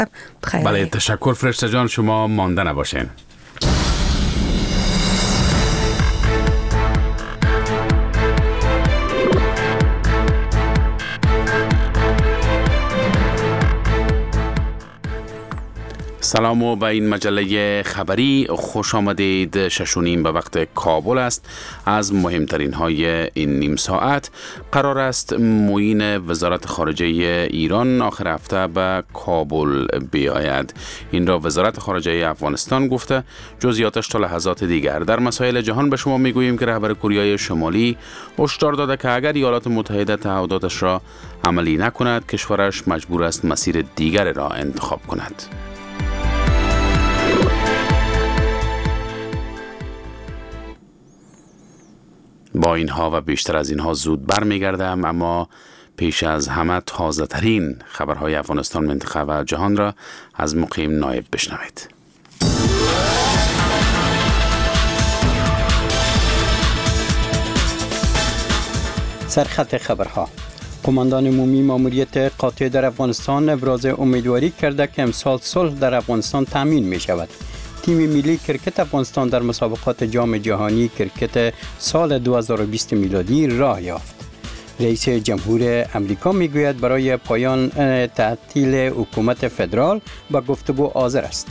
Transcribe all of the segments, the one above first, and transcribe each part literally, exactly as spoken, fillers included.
بخیر. بله تشکر فرشته جان، شما مانده نباشین. سلام و به این مجله خبری خوش آمدید. ششونیم به وقت کابل است. از مهمترین های این نیم ساعت: قرار است معین وزارت خارجه ایران آخر هفته به کابل بیاید. این را وزارت خارجه افغانستان گفته. جزئیاتش تا لحظات دیگر. در مسائل جهان به شما میگوییم که رهبر کره شمالی هشدار داده که اگر ایالات متحده تعهداتش را عملی نکند، کشورش مجبور است مسیر دیگر را انتخاب کند. با اینها و بیشتر از اینها زود برمیگردم، اما پیش از همه تازه ترین خبرهای افغانستان، منطقه و جهان را از مقیم نایب بشنوید. سرخط خبرها: قماندان عمومی ماموریت قاطع در افغانستان ابراز امیدواری کرده که امسال صلح در افغانستان تامین می شود. تیم ملی کرکت افغانستان در مسابقات جام جهانی کرکت سال دو هزار و بیست میلادی راه یافت. رئیس جمهور امریکا میگوید برای پایان تعطیل حکومت فدرال با گفتگو حاضر است.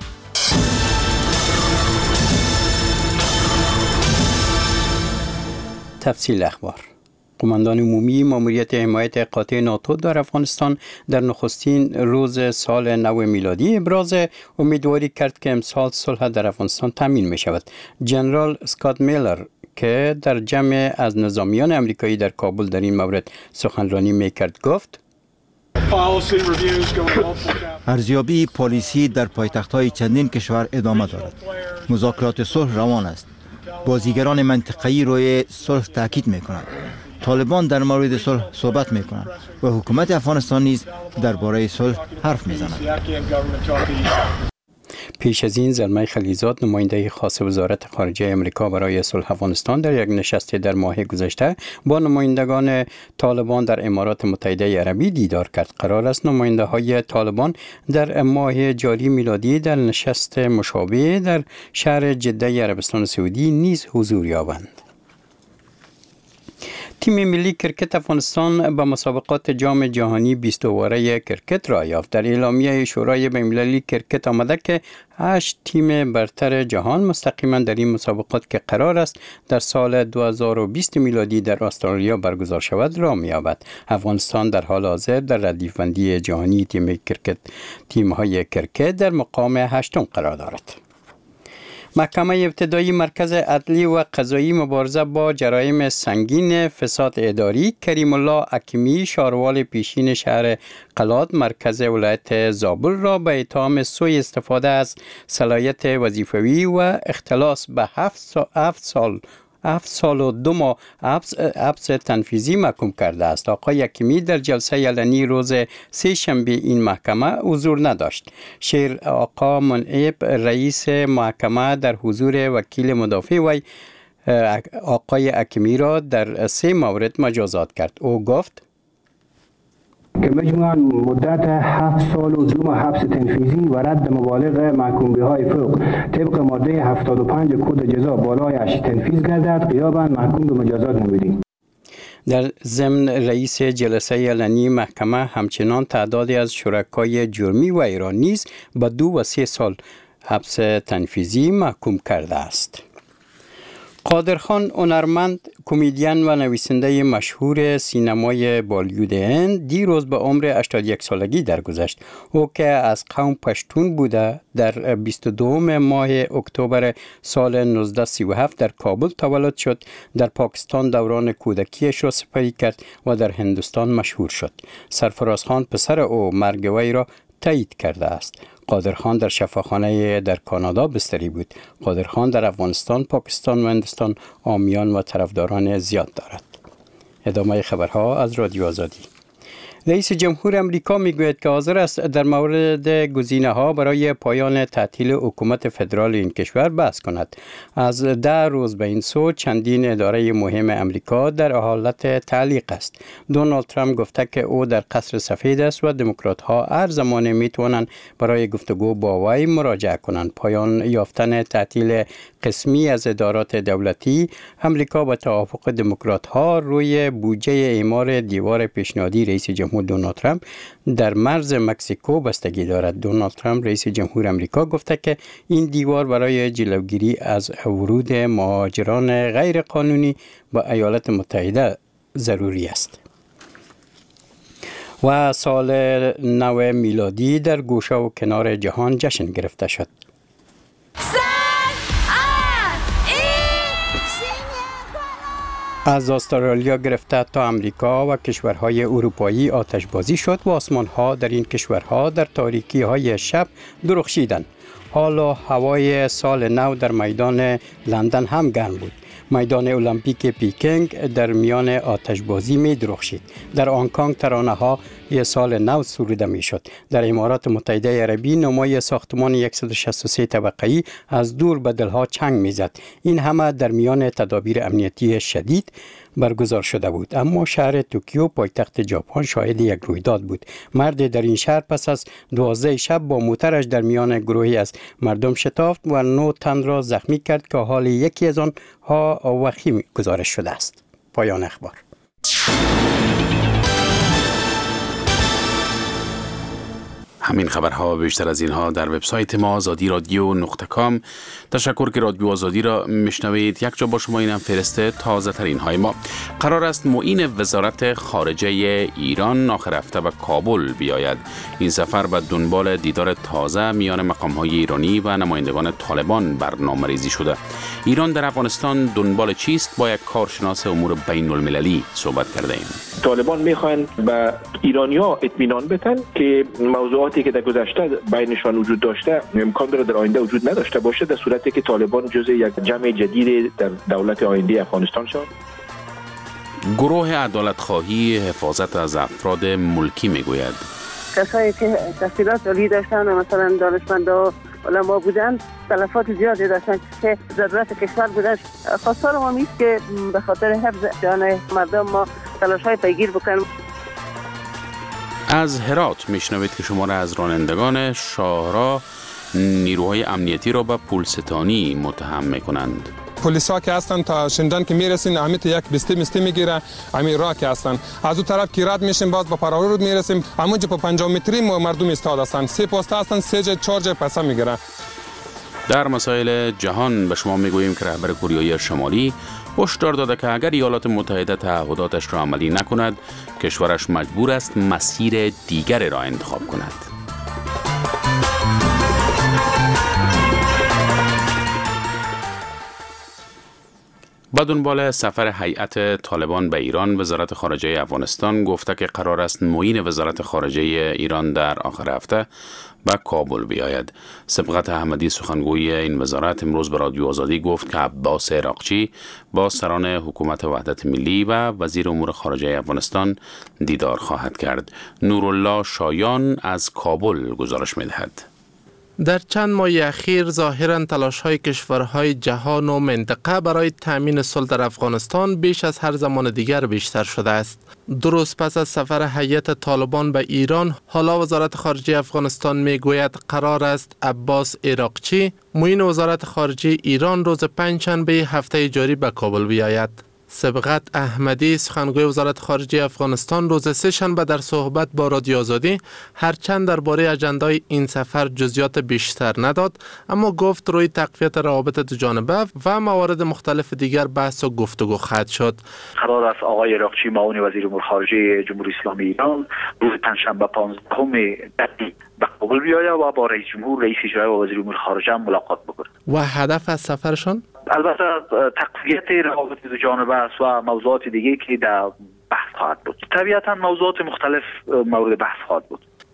تفصیل اخبار: قماندان عمومی ماموریت حمایت قاطع ناتو در افغانستان در نخستین روز سال نو میلادی ابراز امیدواری کرد که امسال صلح در افغانستان تامین می شود. جنرال اسکات میلر که در جمع از نظامیان امریکایی در کابل در این مورد سخنرانی می کرد گفت: ارزیابی پالیسی در پایتخت‌های چندین کشور ادامه دارد. مذاکرات صلح روان است. بازیگران منطقه‌ای روی صلح تاکید می‌کنند. طالبان در مورد صلح صحبت می‌کنند و حکومت افغانستان نیز درباره صلح حرف می‌زند. پیش از این زلمه خلیزاد، نماینده خاص وزارت خارجه امریکا برای صلح افغانستان، در یک نشست در ماه گذشته با نمایندگان طالبان در امارات متحده عربی دیدار کرد. قرار است نماینده های طالبان در ماه جاری میلادی در نشست مشابه در شهر جده عربستان سعودی نیز حضور یابند. تیم ملی کرکت افغانستان به مسابقات جام جهانی بیست دوره کرکت را یافت. در اعلامیه شورای بین‌المللی کرکت آمده که هشت تیم برتر جهان مستقیما در این مسابقات که قرار است در سال دو هزار و بیست میلادی در استرالیا برگزار شود را می‌یابد. افغانستان در حال حاضر در ردیف‌بندی جهانی تیم کرکت تیم‌های کرکت در مقام هشتم قرار دارد. محکمه ابتدایی مرکز عدلی و قضایی مبارزه با جرایم سنگین فساد اداری کریم الله حکیمی، شاروال پیشین شهر قلات مرکز ولایت زابل را به اتهام سوء استفاده از صلاحیت وظیفوی و اختلاس به هفت سال هفت سال و دو ماه حبس تنفیذی محکوم کرده است. آقای حکیمی در جلسه علنی روز سه شنبه این محکمه حضور نداشت. شیر آقا منعب رئیس محکمه در حضور وکیل مدافع وی آقای حکیمی را در سه مورد مجازات کرد. او گفت که مجموعاً مدت هفت سال و دو ماه حبس تنفیذی و رد مبالغ محکوم بهای فوق طبق ماده هفتاد و پنج کد جزا بالایش تنفیذ گردد، غیاباً محکوم به مجازات نمودیم. در ضمن رئیس جلسه علنی محکمه همچنان تعدادی از شرکای جرمی و ایرانی نیز به دو و سه سال حبس تنفیذی محکوم کرده است. قادرخان، هنرمند، کمدین و نویسنده مشهور سینمای بالیوود هند، دیروز به عمر هشتاد و یک سالگی درگذشت. او که از قوم پشتون بوده در بیست و دوم ماه اکتبر سال نوزده سی و هفت در کابل تولد شد. در پاکستان دوران کودکیش را سپری کرد و در هندوستان مشهور شد. سرفراز خان پسر او مرگ وی را تایید کرده است. قادرخان در شفاخانه در کانادا بستری بود. قادرخان در افغانستان، پاکستان و هندوستان حامیان و طرفداران زیاد دارد. ادامه خبرها از رادیو آزادی. رئیس جمهور امریکا میگوید که حاضر است در مورد گزینه‌ها برای پایان تعطیل حکومت فدرال این کشور بحث کند. از ده روز به این سو چندین اداره مهم امریکا در حالت تعلیق است. دونالد ترامپ گفته که او در قصر سفید است و دموکرات‌ها هر زمان میتوانند برای گفتگو با وی مراجعه کنند. پایان یافتن تعطیل قسمی از ادارات دولتی امریکا با توافق دموکرات‌ها روی بودجه اعمار دیوار پیشنهادی رئیس جمهور دونالد ترامپ در مرز مکزیکو بستگی دارد. دونالد ترامپ رئیس جمهور امریکا گفته که این دیوار برای جلوگیری از ورود مهاجران غیر قانونی به ایالات متحده ضروری است. و سال نو میلادی در گوشه و کنار جهان جشن گرفته شد. از استرالیا گرفته تا امریکا و کشورهای اروپایی آتش بازی شد و آسمان‌ها در این کشورها در تاریکی‌های شب درخشیدند. حالا هوای سال نو در میدان لندن هم گرم بود. میدان المپیک پیکنگ در میان آتش بازی می درخشید. در هنگ‌کنگ ترانه‌ها یه سال نو سروده می شد. در امارات متحده عربی نمای ساختمان صد و شصت و سه طبقه‌ای از دور به دلها چنگ می زد. این همه در میان تدابیر امنیتی شدید برگزار شده بود. اما شهر توکیو پایتخت ژاپن شاهد یک رویداد بود. مرد در این شهر پس از دوازده شب با موترش در میان گروهی از مردم شتافت و نه تن را زخمی کرد که حال یکی از آنها وخیم گزارش شده است. پایان اخبار. همین خبرها بیشتر از اینها در وبسایت ما آزادی رادیو نقطه کام. تشکر که رادیو آزادی را میشنوید. یک جا با شما اینم فرسته تازه ترین های ما. قرار است معین وزارت خارجه ایران آخر هفته به کابل بیاید. این سفر به دنبال دیدار تازه میان مقام های ایرانی و نمایندگان طالبان برنامه‌ریزی شده. ایران در افغانستان دنبال چیست؟ با یک کارشناس امور بین المللی صحبت کرده ایم. طالبان میخوان به ایرانی‌ها اطمینان بدن که موضوعاتی که در گذشته بینشان وجود داشته امکان داره در آینده وجود نداشته باشه، در صورتی که طالبان جزء یک جمع جدید در دولت آینده افغانستان شد. گروه عدالت خواهی حفاظت از افراد ملکی میگوید کسایی که تحصیلات عالی داشتن و مثلا دانشمندا علما بودن تلفات زیادی داشتن که ضرورت کشور بودن. خواستار ما میست که به خاطر حفظ جان مردم ما تلاش‌های پیگیر بکنیم. از هرات میشنوید که شمار از رانندگان شاهراه نیروهای امنیتی را به پولستانی متهم میکنند. پلیسا که هستن تا شندان که میرسین امیت یک بسته مسته میگیره امی راه که هستن از اون طرف که رد میشیم باز با پراورو رود میرسیم همونجا په پنجاه متری مردم استاد هستن سه پسته هستن سه جای چهار جای پسا میگیره. در مسائل جهان به شما میگوییم که رهبر کره شمالی هشدار داده که اگر ایالات متحده تعهداتش را عملی نکند کشورش مجبور است مسیر دیگر را انتخاب کند. با دنبال سفر هیئت طالبان به ایران، وزارت خارجه افغانستان گفته که قرار است معین وزارت خارجه ایران در آخر هفته به کابل بیاید. سبقت احمدی سخنگوی این وزارت امروز به رادیو آزادی گفت که عباس عراقچی با سران حکومت وحدت ملی و وزیر امور خارجه افغانستان دیدار خواهد کرد. نورالله شایان از کابل گزارش می‌دهد. در چند ماه اخیر ظاهراً تلاش‌های کشورهای جهان و منطقه برای تأمین صلح در افغانستان بیش از هر زمان دیگر بیشتر شده است. درست پس از سفر هیئت طالبان به ایران، حالا وزارت خارجه افغانستان میگوید قرار است عباس عراقچی معین وزارت خارجه ایران روز پنجشنبه هفته جاری به کابل بیاید. سبقت احمدی سخنگوی وزارت خارجه افغانستان روز سه شنبه در صحبت با رادیو آزادی هرچند درباره اجندای این سفر جزئیات بیشتر نداد، اما گفت روی تقویت روابط دوجانبه و موارد مختلف دیگر بحث و گفتگو خواهد شد. قرار است آقای عراقچی معاون وزیر امور خارجه جمهوری اسلامی ایران روز پنجشنبه پانزدهم دی به کابل بیاید و با رئیس جمهور، رئیس اجرایی و وزیر امور خارجه ملاقات بکنه. و هدف از سفرشون البته تقویت روابط دو جانبه است و موضوعات دیگه که در بحث خواهد بود. طبیعتا موضوعات مختلف مورد بحث خواهد بود.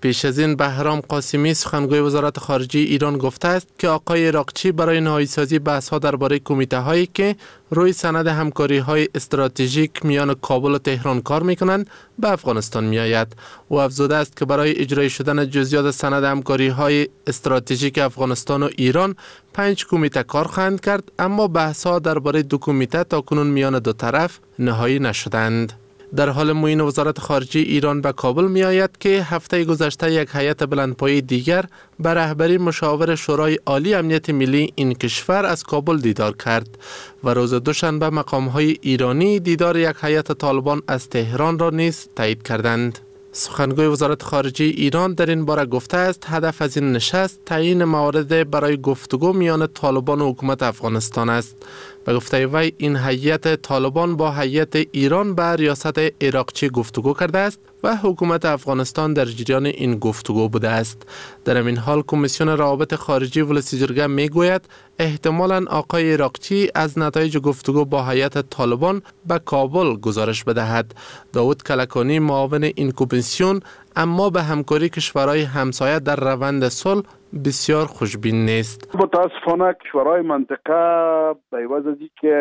پیش از این بهرام قاسمی سخنگوی وزارت خارجه ایران گفته است که آقای عراقچی برای نهایی‌سازی بحث‌ها درباره کمیته‌هایی که روی سند همکاری‌های استراتژیک میان کابل و تهران کار می‌کنند به افغانستان می‌آید. او افزوده است که برای اجرای شدن جزئیات سند همکاری‌های استراتژیک افغانستان و ایران پنج کمیته کار خواهند کرد، اما بحث‌ها درباره دو کمیته تاکنون میان دو طرف نهایی نشدند. در حال معین وزارت خارجه ایران به کابل می آید که هفته گذشته یک هیئت بلندپایه دیگر به رهبری مشاور شورای عالی امنیت ملی این کشور از کابل دیدار کرد و روز دوشنبه مقام‌های ایرانی دیدار یک هیئت طالبان از تهران را نیز تایید کردند. سخنگوی وزارت خارجه ایران در این باره گفته است هدف از این نشست تعیین موارد برای گفتگو میان طالبان و حکومت افغانستان است. به گفته وی این هیئت طالبان با هیئت ایران به ریاست عراقچی گفتگو کرده است و حکومت افغانستان در جریان این گفتگو بوده است. در این حال کمیسیون روابط خارجی ولسی جرگه می گوید احتمالاً آقای عراقچی از نتایج گفتگو با هیئت طالبان به کابل گزارش بدهد. داود کلکانی معاون این کمیسیون اما به همکاری کشورهای همسایه در روند صلح بسیار خوشبین نیست. متاسفانه کشورهای منطقه به عوض از اینکه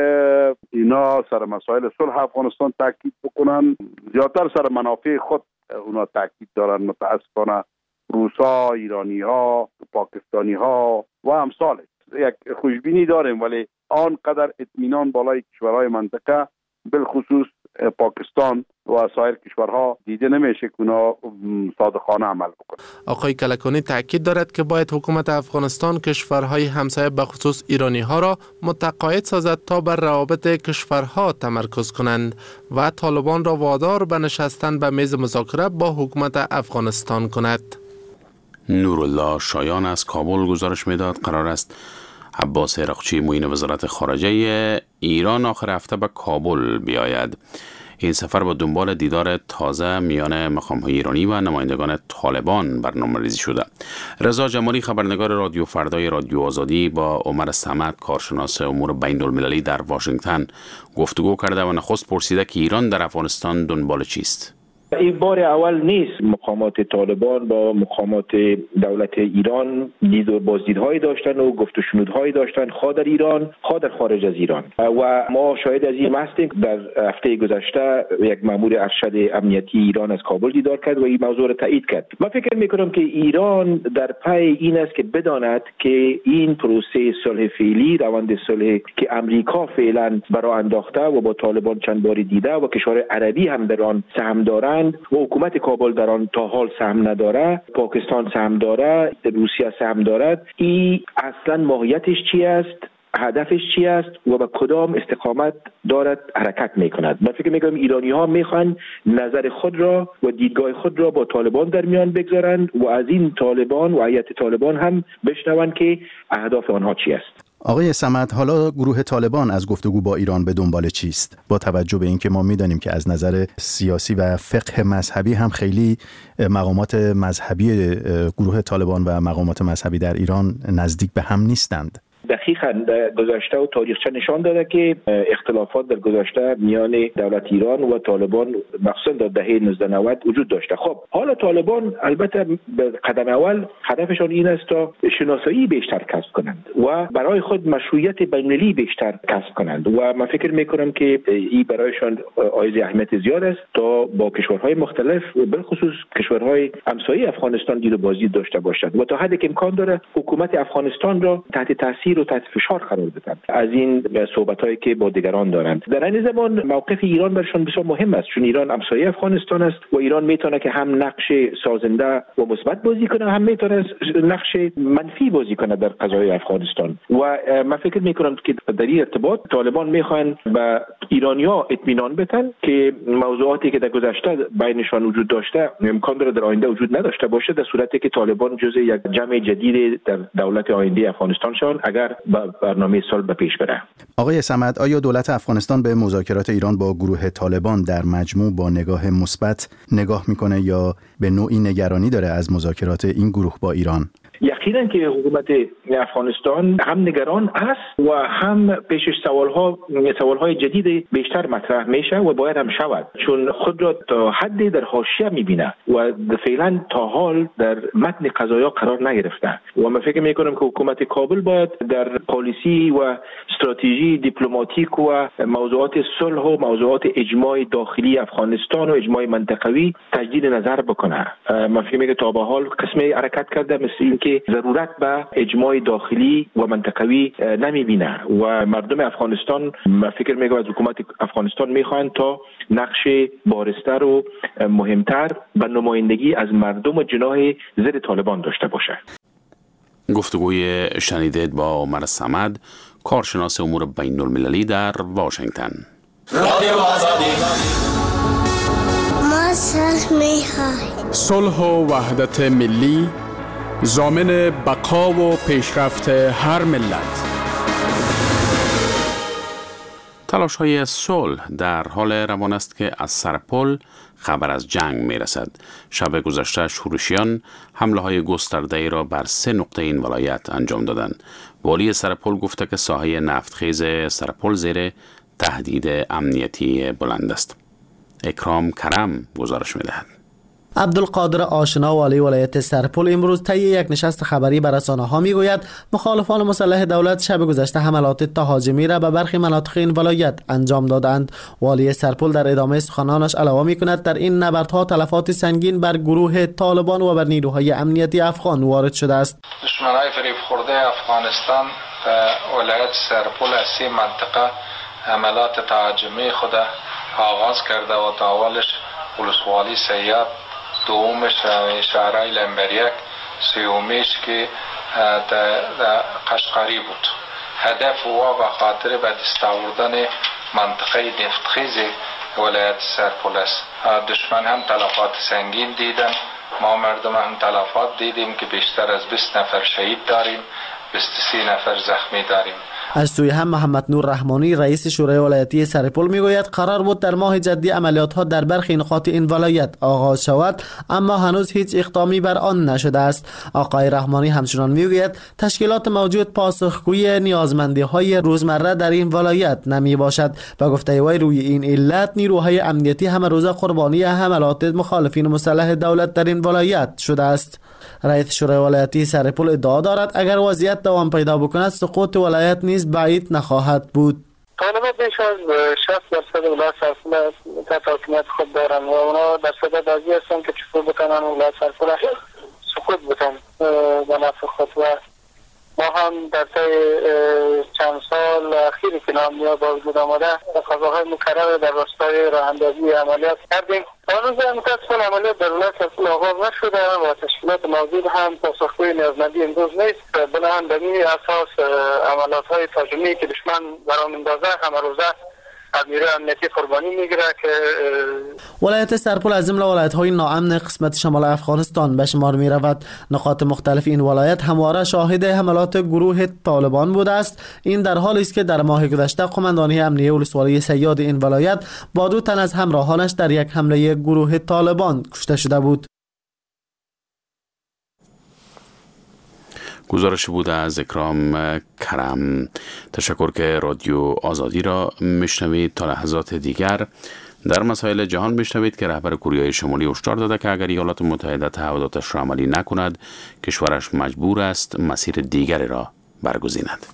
اینا سر مسائل صلح افغانستان تاکید بکنن، زیادتر سر منافع خود اونا تاکید دارن. متاسفانه روسا، ایرانی ها، پاکستانی ها و امثال. یک خوشبینی داریم ولی آنقدر اطمینان بالای کشورهای منطقه بالخصوص پاکستان و سایر کشورها دیده نمیشه که اونا صادقانه عمل بکنن. آقای کلکانی تاکید دارد که باید حکومت افغانستان کشورهای همسایه به خصوص ایرانی ها را متقاعد سازد تا بر روابط کشورها تمرکز کنند و طالبان را وادار به نشستن به میز مذاکره با حکومت افغانستان کند. نورالله شایان از کابل گزارش میداد قرار است عباس عراقچی معین وزارت خارجه ایران آخر هفته به کابل بیاید. این سفر با دنبال دیدار تازه میان مقام‌های ایرانی و نمایندگان طالبان برنامه‌ریزی شده. رضا جمالی خبرنگار رادیو فردای رادیو آزادی با عمر صمد کارشناس امور بین‌المللی در واشنگتن گفتگو کرده و نخست پرسیده که ایران در افغانستان دنبال چیست. این بار اول نیست مقامات طالبان با مقامات دولت ایران دید و بازدیدهایی داشتن و گفت و شنودهایی داشتن، خواه در ایران خواه در خارج از ایران. و ما شاهد از این هستیم. در هفته گذشته یک مأمور ارشد امنیتی ایران از کابل دیدار کرد و این موضوع را تایید کرد. من فکر میکنم که ایران در پی این است که بداند که این پروسه صلح فعلی، روند صلح که امریکا فعلا برای انداخته و با طالبان چند باری دیده و کشور عربی هم در آن سهم دارند و حکومت کابل در آن تا حال سهم نداره، پاکستان سهم داره، روسیه سهم دارد، این اصلا ماهیتش چی است، هدفش چی است و به کدام استقامت دارد حرکت میکند. من فکر میکنم ایرانی ها میخوان نظر خود را و دیدگاه خود را با طالبان در میان بگذارند و از این طالبان و هیئت طالبان هم بشنوند که اهداف آنها چی است. آقای صمد، حالا گروه طالبان از گفتگو با ایران به دنبال چیست؟ با توجه به اینکه ما میدانیم که از نظر سیاسی و فقه مذهبی هم خیلی مقامات مذهبی گروه طالبان و مقامات مذهبی در ایران نزدیک به هم نیستند. دقیقاً گذشته و تاریخچه نشان داده که اختلافات در گذشته میان دولت ایران و طالبان مخصوصا در دهه نوزده نود وجود داشته. خب حالا طالبان البته به قدم اول هدفشان این است تا شناسایی بیشتر کسب کنند و برای خود مشروعیت بین‌المللی بیشتر کسب کنند و من فکر میکنم که این برایشان حائز اهمیت زیاد است تا با کشورهای مختلف و بالخصوص کشورهای همسایه افغانستان دید و بازدید داشته باشند و تا حدی که امکان داره حکومت افغانستان را تحت تاثیر و تحت فشار قرار بدن از این صحبت‌هایی که با دیگران دارند. در این زمان موقف ایران برشان بسیار مهم است چون ایران همسایه افغانستان است و ایران میتونه که هم نقش سازنده و مثبت بازی کنه هم میتونه نقش منفی بازی کنه در قضای افغانستان و من فکر میکنم که در این ارتباط طالبان میخوان به ایرانی‌ها اطمینان بدن که موضوعاتی که در گذشته بینشان وجود داشته امکان داره در آینده وجود نداشته باشه در صورتی که طالبان جزء یک جمع جدید در دولت آینده افغانستان شون اگر برنامه صلح به پیش بره. آقای صمد، آیا دولت افغانستان به مذاکرات ایران با گروه طالبان در مجموع با نگاه مثبت نگاه میکنه یا به نوعی نگرانی داره از مذاکرات این گروه با ایران؟ یک اخیراً که حکومت افغانستان هم نگران است و هم پیشش سوالها سوالهای جدید بیشتر مطرح میشه و باید هم شود، چون خود را تا حدی در حاشیه میبینه و فعلا تا حال در متن قضایا قرار نگرفته و من فکر میکنم که حکومت کابل باید در پالیسی و استراتژی دیپلماتیک و موضوعات صلح و موضوعات اجماع داخلی افغانستان و اجماع منطقوی تجدید نظر بکنه. من فکر میکنم تا به حال قسمی حرکت کرده مثل اینکه ضرورت به اجماع داخلی و منطقوی نمیبینه و مردم افغانستان من فکر میکنم از حکومت افغانستان میخوان تا نقش بارستر و مهمتر به نمایندگی از مردم و جناح ضد طالبان داشته باشه. گفتگوی شنیدید با عمر صمد، کارشناس امور بین المللی در واشنگتن. رادیو آزادی. ما صلح می‌خواهیم. صلح و وحدت ملی ضامن بقا و پیشرفت هر ملت. تلاش‌های صلح در حال روان است که از سرپل خبر از جنگ می رسد. شب گذشته شورشیان حمله های گسترده را بر سه نقطه این ولایت انجام دادند. والی سرپل گفته که ساحه نفتخیز سرپل زیر تهدید امنیتی بلند است. اکرام کرم گزارش می دهد. عبدالقادر آشنا والی ولایت سرپل امروز طی یک نشست خبری به رسانه‌ها میگوید مخالفان مسلح دولت شب گذشته حملات تهاجمی را به برخی مناطق این ولایت انجام دادند. والی سرپل در ادامه سخنانش علاوه می‌کند در این نبردها تلفات سنگین بر گروه طالبان و بر نیروهای امنیتی افغان وارد شده است. دشمنای فریب خورده افغانستان به ولایت سرپل از این منطقه حملات تهاجمی خود آغاز کرده و تا اولش ولسوالی سیاد، دومش شهرهای لنبریک، سیومیش که در قشقری بود. هدف و به خاطر به دست آوردن منطقه نفتخیز ولایت سرپل است. دشمن هم تلفات سنگین دیدن، ما مردم هم تلفات دیدیم که بیشتر از بیست نفر شهید داریم، بیست و سه نفر زخمی داریم. از سوی هم محمد نور رحمانی رئیس شورای ولایتی سرپل میگوید قرار بود در ماه جدی عملیات ها در برخی نقاط این ولایت آغاز شود، اما هنوز هیچ اقدامی بر آن نشده است. آقای رحمانی همچنان میگوید تشکیلات موجود پاسخگوی نیازمندی های روزمره در این ولایت نمی باشد و گفته وی روی این علت نیروهای امنیتی همه روزه قربانی حملات مخالفین مسلح دولت در این ولایت شده است. رئیس شورای ولایتی سرپل ادعا دارد اگر وضعیت دوام پیدا بکند سقوط ولایت نیز بعید نخواهد بود. طالبان بیش از شصت درصد ولایت سرپل تحت حکومت خود دارند و اونا در صدد ازی هستند که چطور بتونن ولایت سرپل سقوط بدن به نفع خود و ما هم در طی چند سال اخیری که نامنیا با وجود آمده قضاهای مکرر در راستای راه اندازی عملیات کردیم. هنوز متاسفانه عملیات در ولایت سرپل آغاز نشده و تشکیلات موجود هم پاسخگوی نیازمندی امروز نیست. بنابراین به این اساس عملیات های تهاجمی که دشمن برام اندازه همه روزه از نیروی امنیتی قربانی میگیره که ولایت سرپل از جمله ولایت‌های ناامن قسمت شمال افغانستان به شمار می‌رود. نقاط مختلف این ولایت همواره شاهد حملات گروه طالبان بوده است. این در حالی است که در ماه گذشته قماندانی امنیه ولسوالی سیاد این ولایت با دو تن از همراهانش در یک حمله گروه طالبان کشته شده بود. گزارش بوده از اکرام کرم. تشکر که رادیو آزادی را میشنوید. تا لحظات دیگر در مسائل جهان میشنوید که رهبر کره شمالی هشدار داده که اگر ایالات متحده تعهداتش را عملی نکند کشورش مجبور است مسیر دیگری را برگزیند.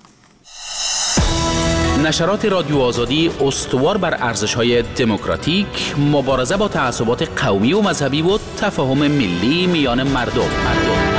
نشرات رادیو آزادی استوار بر ارزش‌های دموکراتیک، مبارزه با تعصبات قومی و مذهبی و تفاهم ملی میان مردم. مردم.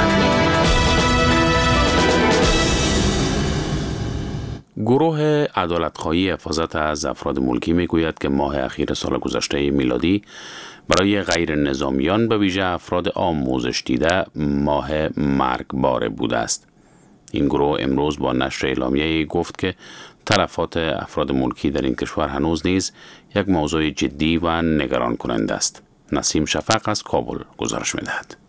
گروه عدالت‌خواهی حفاظت از افراد ملکی میگوید که ماه اخیر سال گذشته میلادی برای غیر نظامیان به ویژه افراد آموزش دیده ماه مرگبار بوده است. این گروه امروز با نشر اعلامیه‌ای گفت که تلفات افراد ملکی در این کشور هنوز نیز یک موضوع جدی و نگران کننده است. نسیم شفق از کابل گزارش می‌دهد.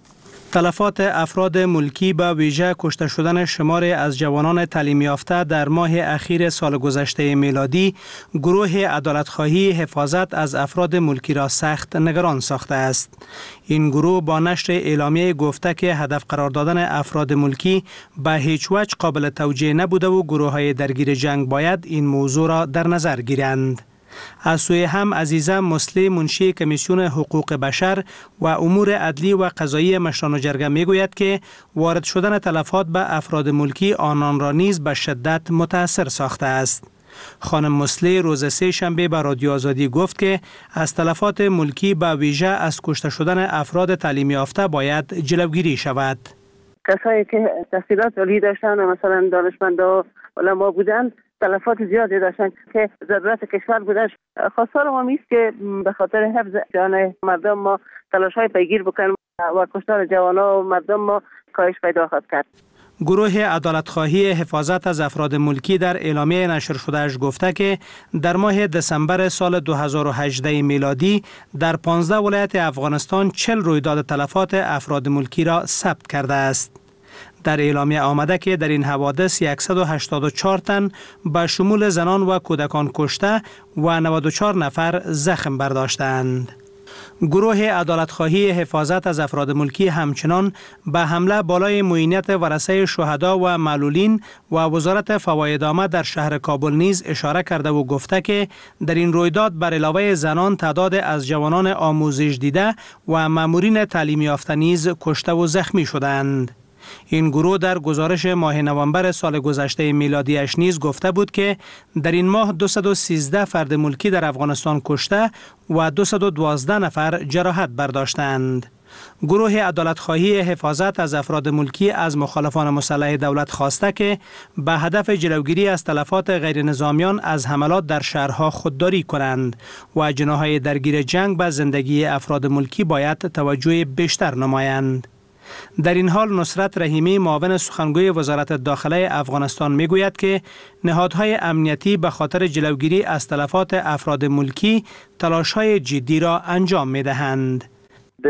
تلفات افراد ملکی به ویژه کشته شدن شماری از جوانان تعلیم یافته در ماه اخیر سال گذشته میلادی گروه عدالتخواهی حفاظت از افراد ملکی را سخت نگران ساخته است. این گروه با نشر اعلامیه گفته که هدف قرار دادن افراد ملکی به هیچ وجه قابل توجیه نبوده و گروه‌های درگیر جنگ باید این موضوع را در نظر گیرند. از سوی هم عزیزه مسلی منشی کمیسیون حقوق بشر و امور عدلی و قضایی مشران جرگه می گوید که وارد شدن تلفات به افراد ملکی آنان را نیز به شدت متاثر ساخته است. خانم مسلی روز سه شنبه به رادیو آزادی گفت که از تلفات ملکی به ویژه از کشته شدن افراد تعلیم یافته باید جلوگیری شود. کسایی که تحصیلات عالی داشتن و مثلا دانشمندا علما بودند تلفات زیادی داشتن که ضرورت کشور بودش. خواستار ما میست که به خاطر حفظ جان مردم ما تلاش های پیگیر بکنیم و کشتار جوانا و مردم ما کاهش پیدا خواهد کرد. گروه عدالتخواهی حفاظت از افراد ملکی در اعلامیه نشر شدهش گفته که در ماه دسامبر سال دو هزار و هجده میلادی در پانزده ولایت افغانستان چهل رویداد تلفات افراد ملکی را ثبت کرده است. در اعلامیه آمده که در این حوادث صد و هشتاد و چهار تن به شمول زنان و کودکان کشته و نود و چهار نفر زخم برداشتند. گروه عدالتخواهی حفاظت از افراد ملکی همچنان به حمله بالای معینیت ورثه شهدا و معلولین و وزارت فواید عامه در شهر کابل نیز اشاره کرده و گفته که در این رویداد بر علاوه زنان تعداد از جوانان آموزش دیده و مامورین تعلیم یافته نیز کشته و زخمی شدند. این گروه در گزارش ماه نوامبر سال گذشته میلادیش نیز گفته بود که در این ماه دویست و سیزده فرد ملکی در افغانستان کشته و دویست و دوازده نفر جراحت برداشتند. گروه عدالتخواهی حفاظت از افراد ملکی از مخالفان مسلح دولت خواسته که به هدف جلوگیری از تلفات غیر نظامیان از حملات در شهرها خودداری کنند و جناح‌های درگیر جنگ به زندگی افراد ملکی باید توجه بیشتر نمایند. در این حال نصرت رحیمی معاون سخنگوی وزارت داخله افغانستان میگوید که نهادهای امنیتی به خاطر جلوگیری از تلفات افراد ملکی تلاش‌های جدی را انجام می‌دهند. د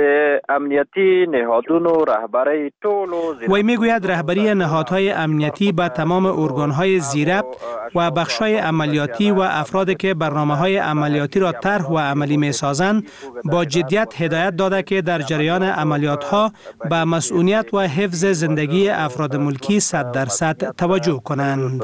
امنیتی نهادونو رهبری ټولو وی میگوید رهبری نهادهای امنیتی به تمام ارگانهای زیربط و بخش‌های عملیاتی و افرادی که برنامه‌های عملیاتی را طرح و عملی می‌سازند با جدیت هدایت داده که در جریان عملیات‌ها به مسئولیت و حفظ زندگی افراد ملکی صد درصد توجه کنند.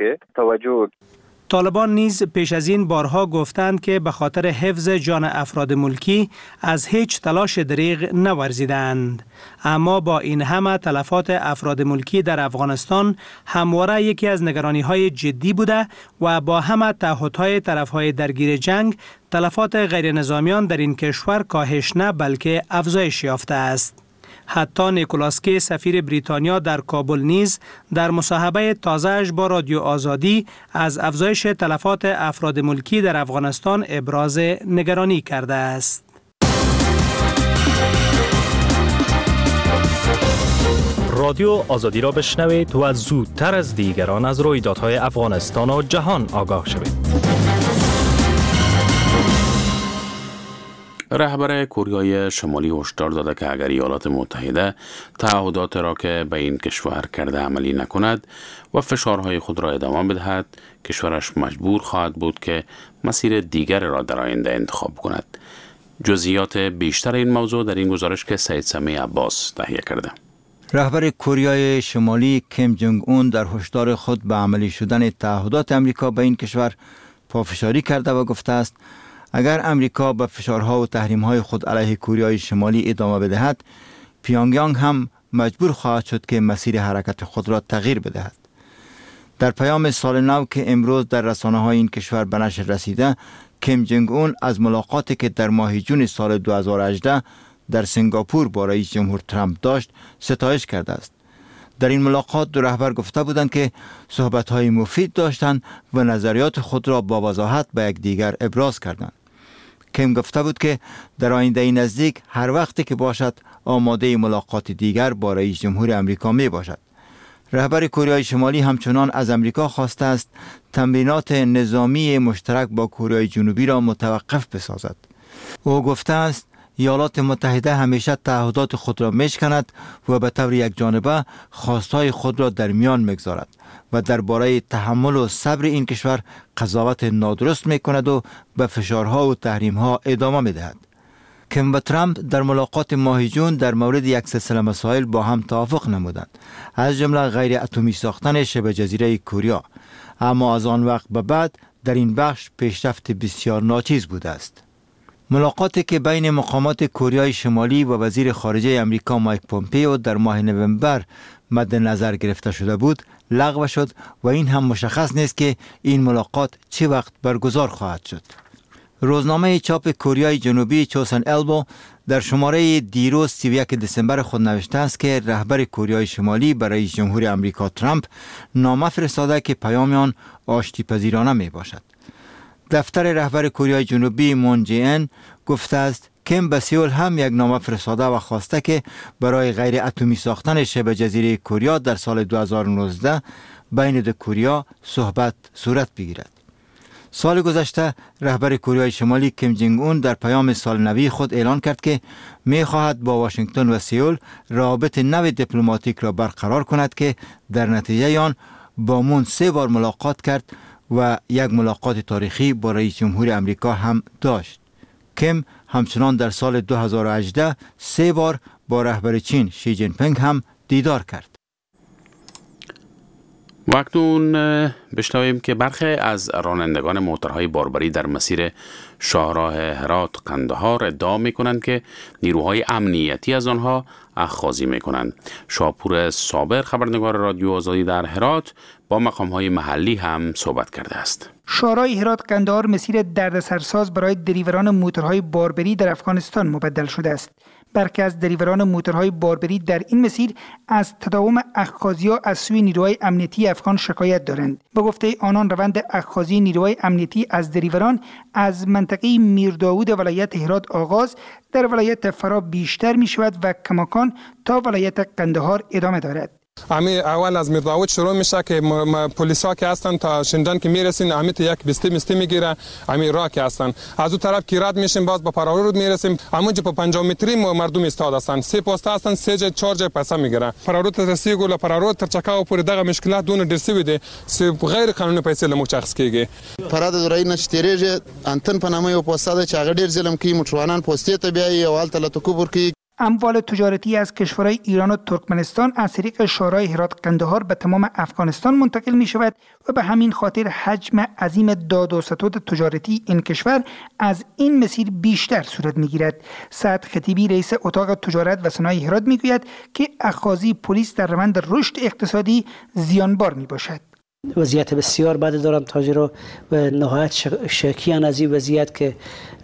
طالبان نیز پیش از این بارها گفتند که به خاطر حفظ جان افراد ملکی از هیچ تلاش دریغ نورزیدند. اما با این همه تلفات افراد ملکی در افغانستان همواره یکی از نگرانی‌های جدی بوده و با همه تعهدهای طرف‌های درگیر جنگ تلفات غیر نظامیان در این کشور کاهش نه بلکه افزایش یافته است. حتی نیکولاس کی سفیر بریتانیا در کابل نیز در مصاحبه تازه‌اش با رادیو آزادی از افزایش تلفات افراد ملکی در افغانستان ابراز نگرانی کرده است. رادیو آزادی را بشنوید و زودتر از دیگران از رویدادهای افغانستان و جهان آگاه شوید. رهبر کره شمالی هشدار داده که اگر ایالات متحده تعهدات را که به این کشور کرده عملی نکند و فشارهای خود را ادامه بدهد، کشورش مجبور خواهد بود که مسیر دیگر را در آینده انتخاب کند. جزئیات بیشتر این موضوع در این گزارش که سید سمیع عباس تهیه کرده. رهبر کره شمالی کیم جونگ اون در هشدار خود به عملی شدن تعهدات امریکا به این کشور پافشاری کرده و گفته است اگر امریکا به فشارها و تحریم‌های خود علیه کره شمالی ادامه بدهد، پیونگیانگ هم مجبور خواهد شد که مسیر حرکت خود را تغییر بدهد. در پیام سال نو که امروز در رسانه‌های این کشور به نشر رسیده، کیم جونگ اون از ملاقاتی که در ماه جون سال دو هزار و هجده در سنگاپور با رئیس جمهور ترامپ داشت، ستایش کرده است. در این ملاقات دو رهبر گفته بودند که صحبت‌های مفید داشتند و نظریات خود را با وضاحت به یکدیگر ابراز کردند. کیم گفته بود که در آینده نزدیک هر وقتی که باشد آماده ملاقات دیگر با رئیس جمهور امریکا می باشد. رهبر کره شمالی همچنان از امریکا خواسته است تمرینات نظامی مشترک با کره جنوبی را متوقف بسازد. او گفته است ایالات متحده همیشه تعهدات خود را میشکند و به طور یک جانبه خواستهای خود را در میان میگذارد و درباره تحمل و صبر این کشور قضاوت نادرست میکند و به فشارها و تحریمها ادامه میدهد. کیم و ترامپ در ملاقات ماه جون در مورد یک سلسله مسائل با هم توافق نمودند، از جمله غیر اتمی ساختن شبه جزیره کوریا، اما از آن وقت به بعد در این بخش پیشرفت بسیار ناچیز بوده است. ملاقاتی که بین مقامات کوریای شمالی و وزیر خارجه امریکا مایک پومپئو در ماه نوامبر مد نظر گرفته شده بود لغو شد و این هم مشخص نیست که این ملاقات چه وقت برگزار خواهد شد. روزنامه چاپ کوریای جنوبی چوسن البو در شماره دیروز سی و یک دسامبر خود نوشته است که رهبر کوریای شمالی به رئیس جمهور امریکا ترامپ نامه فرستاده که پیام آن آشتی پذیرانه می باشد. دفتر رهبر کوریای جنوبی مون جی ان گفته است کیم به سئول هم یک نامه فرستاده و خواسته که برای غیر اتمی ساختن شبه جزیره کوریا در سال دو هزار و نوزده بین دو کوریا صحبت صورت بگیرد. سال گذشته رهبر کوریای شمالی کیم جنگ اون در پیام سال نوی خود اعلان کرد که می خواهد با واشنگتن و سئول روابط نو دیپلماتیک را برقرار کند که در نتیجه آن با مون سه بار ملاقات کرد و یک ملاقات تاریخی با رئیس جمهور امریکا هم داشت. کیم همچنان در سال دو هزار و هجده سه بار با رهبر چین شی جین پینگ هم دیدار کرد. وقتون بشنویم که برخی از رانندگان موتورهای باربری در مسیر شاهراه هرات قندهار ادعا می کنند که نیروهای امنیتی از آنها اخاذی می کنند. شاپور صابر خبرنگار رادیو آزادی در هرات با مقامهای محلی هم صحبت کرده است. شاهراه هرات قندهار مسیر دردسرساز برای دریوران موتورهای باربری در افغانستان مبدل شده است. برخی از دریوران موتورهای باربری در این مسیر از تداوم اخاذی‌ها از سوی نیروهای امنیتی افغان شکایت دارند. به گفته آنان روند اخاذی نیروهای امنیتی از دریوران از منطقه میرداود ولایت هرات آغاز در ولایت فرا بیشتر می شود و کماکان تا ولایت قندهار ادامه دارد. امی اول از میرداود شروع میشه که پلیسا که هستن تا شندان که میرسین امیت یک بسته مسته میگیره امی راه که هستن از اون طرف که رد میشیم باز به پرارود میرسیم همونجا په پنجاه متری مردم استاد هستن سه پاسته هستن سه جای چهار جای پسا میگیره پرارود ترسی ګول پرارود تر چکاو پورې دغه مشکلات دونه درسي وي دي غیر قانوني پیسې له مچخص کیږي پراد درای نشتریږي انتن په نامه یو پوسټه د چاغ ډیر ظلم کوي موټروانان پوسټې ته بیاي او حالت له تکبر کوي. اموال تجارتی از کشورهای ایران و ترکمنستان از طریق شاهراه هرات قندهار به تمام افغانستان منتقل می شود و به همین خاطر حجم عظیم داد و ستد تجارتی این کشور از این مسیر بیشتر صورت می گیرد. سعد خطیبی رئیس اتاق تجارت و صنایع هرات می گوید که اخاذی پلیس در روند رشد اقتصادی زیانبار می باشد. وضعیت بسیار بد دارم تاجر و نهایت شکیان از این وضعیت که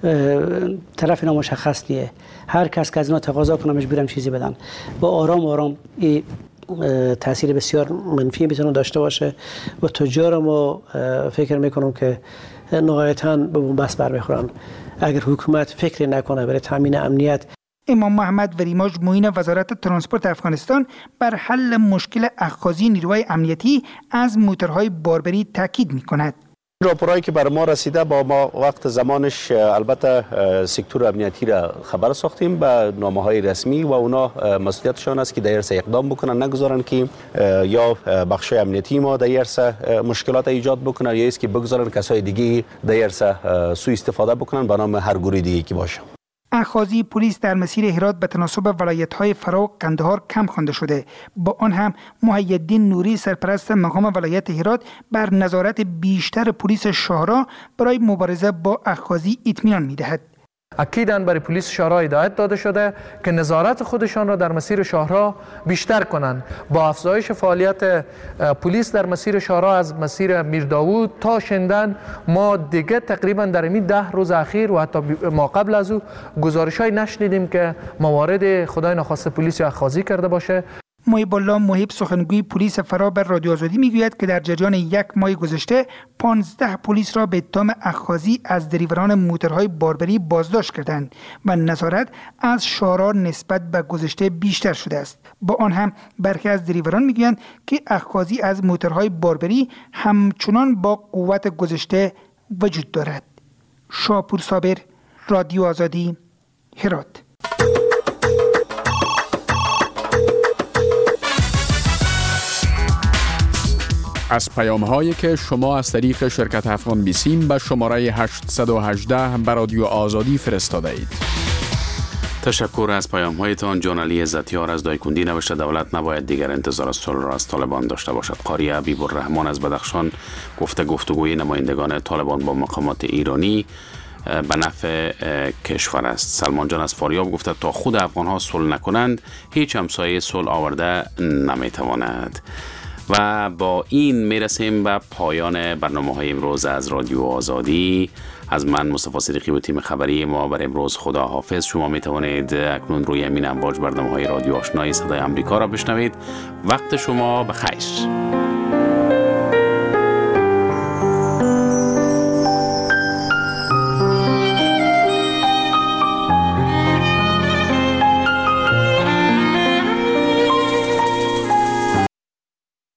طرف اینا مشخص نیه. هر کس که از اینا تقاضا کنه مجبورم چیزی بدن. با آرام آرام این تاثیر بسیار منفی میتونه داشته باشه و تجار ما فکر میکنم که نهایتاً به بنبست برمیخورن اگر حکومت فکر نکنه برای تامین امنیت. امام محمد وریماج معین وزارت ترانسپورت افغانستان بر حل مشکل اخاذی نیروهای امنیتی از موتورهای باربری تاکید می‌کند. راپورایی که بر ما رسیده با ما وقت زمانش البته سکتور امنیتی را خبر ساختیم به نامه‌های رسمی و اونا مسئولیتشان است که در ارث اقدام بکنن نگذارن که یا بخش امنیتی ما در ارث مشکلات ایجاد بکنن یا است که بگذارن کسای دیگه در ارث سوء استفاده بکنن به نام هر گروه دیگه که باشه. اخاذی پلیس در مسیر هرات به تناسب ولایت‌های فرا و قندهار کم خوانده شده. با آن هم محی‌الدین نوری سرپرست مقام ولایت هرات بر نظارت بیشتر پلیس شاهراه برای مبارزه با اخاذی اطمینان می‌دهد. اکیداً برای پلیس شاهراه هدایت داده شده که نظارت خودشان را در مسیر شاهراه بیشتر کنند. با افزایش فعالیت پلیس در مسیر شاهراه از مسیر میرداود تا شندن ما دیگه تقریباً در این ده روز اخیر و حتی ما قبل از او گزارش‌های نشنیدیم که موارد خدای نخواسته پلیس اخاذی کرده باشه. محب الله محب سخنگوی پلیس فرا بر رادیو آزادی میگوید که در جریان یک ماه گذشته پانزده پلیس را به اتهام اخاذی از دریوران موتورهای باربری بازداشت کردند و نظارت از شاهراه نسبت به گذشته بیشتر شده است. با آن هم برخی از دریوران میگویند که اخاذی از موتورهای باربری همچنان با قوت گذشته وجود دارد. شاپور صابر، رادیو آزادی، هرات. از پیام هایی که شما از طریق شرکت افغان بیسیم به شماره هشت یک هشت به رادیو آزادی فرستاده اید. تشکر از پیام هایتان. جان علی عزتیار از دایکندی نوشته دولت نباید دیگر انتظار صلح را از طالبان داشته باشد. قاری حبیب الرحمن از بدخشان گفته گفتگوی نمایندگان طالبان با مقامات ایرانی به نفع کشور است. سلمان جان از فاریاب گفته تا خود افغان ها صلح نکنند هیچ همسایه صلح آورده نمیتواند. و با این میرسیم به پایان برنامه های امروز از رادیو آزادی. از من مصطفی صدیقی و تیم خبری ما بر امروز خدا حافظ. شما می توانید اکنون روی همین امواج برنامه های رادیو آشنای صدای امریکا را بشنوید. وقت شما بخیر.